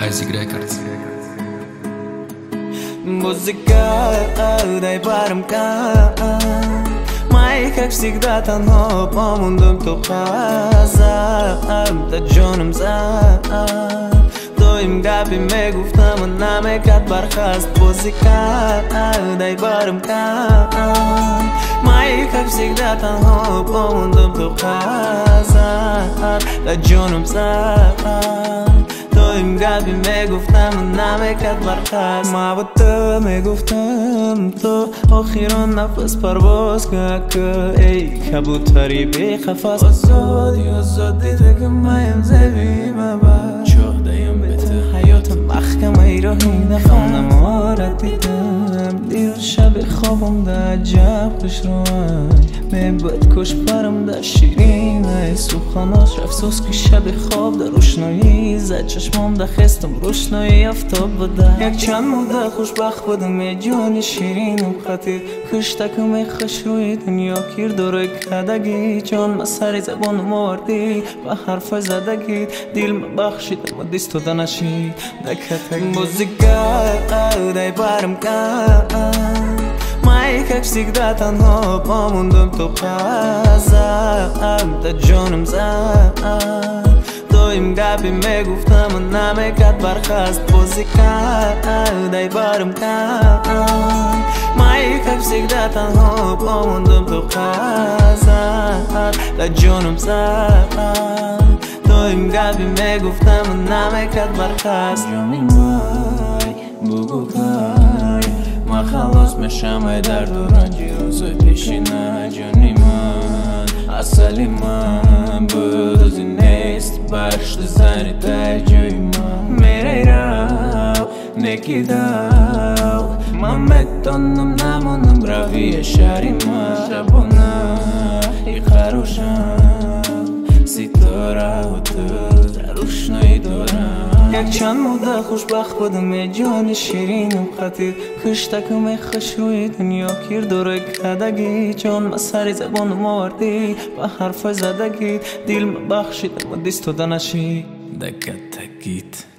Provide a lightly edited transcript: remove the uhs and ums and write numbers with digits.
Музыка, дай барымка. Мы, как всегда, танго по мундум тухазам, та джонум за. Тоим гапи ме гуфтам, наме кат бархаст. Музыка, дай барымка. Мы, как всегда, танго по мундум тухазам, та джонум за. Тоим гапи ме гуфтам, наме кат бархаст. Ма вот то ме гуфтам, то охирон нафас парвоз как эй кабутари бехафас. Азади тагам маям заби маба. Чох даям бета hayatım mahkeme rahine خانم آردیدم دیر شب خوابم در عجب خوش روان میبود کش برم در شیرین سوخاناش افسوس که شب خواب در روشنایی زد چشمام در خستم روشنایی افتاب بوده یک چند مدت خوشبخت بودم یه جان شیرینم خطیر کشتکم خوش روی دنیا کیر دوره کدگی جان ما سری زبانم آوردی و حرف زدگی دیل ما بخشیدم و دیستو دنشید دکتگی Музыка, дай барымка. Мы, как всегда, танго по мундум тухазам, та джонум за. Тоим гапи ме гуфтам, наме кат бархаст. Музыка, дай барымка. Мы, как всегда, танго по мундум тухазам, та джонум за. Тоим гапи ме гуфтам, наме кат бархаст. Бугукай, ма халос мешамай дар дуранҷи рӯзои пешина ҷони ман асали ман буд рӯзи нест башти зани таи ҷои ман мерай рав неки дав ман метонам намонам равия шаҳри ман шабона иқарушам ситорау ту дар рӯшноӣ дорам یک چند مدت خوشبخت بودم یه جان شیرینم خطیر کشتکم خوش روی دنیا کیر دوره کدگی جان ما سری زبانم آوردی و حرف زدگی دیل ما بخشیدم و دیستو دنشید دکتگیت